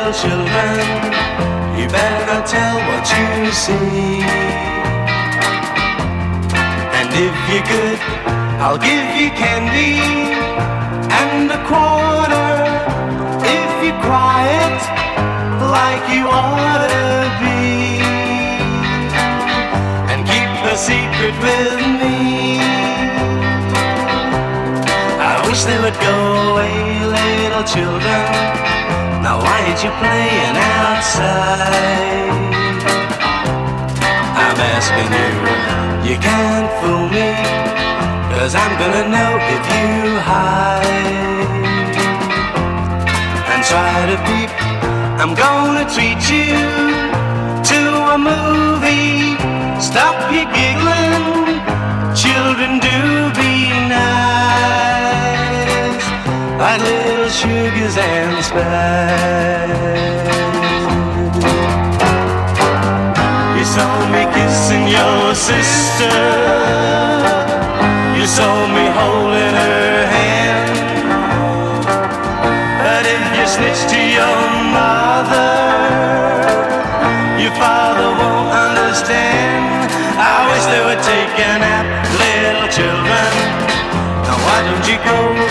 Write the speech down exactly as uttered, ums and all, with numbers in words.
little children, you better not tell what you see. And if you're good, I'll give you candy and a quarter. If you're quiet, like you ought to be, and keep a secret with me. I wish they would go away, little children. Now why ain't you playing outside? I'm asking you, you can't fool me, 'cause I'm gonna know if you hide and try to peep. I'm gonna treat you to a movie. Stop your giggling, children, do be nice, like little sugars and spice. You saw me kissing your sister, you saw me holding her hand, but if you snitch to your mother, your father won't understand. I wish they would take a nap, little children. Now why don't you go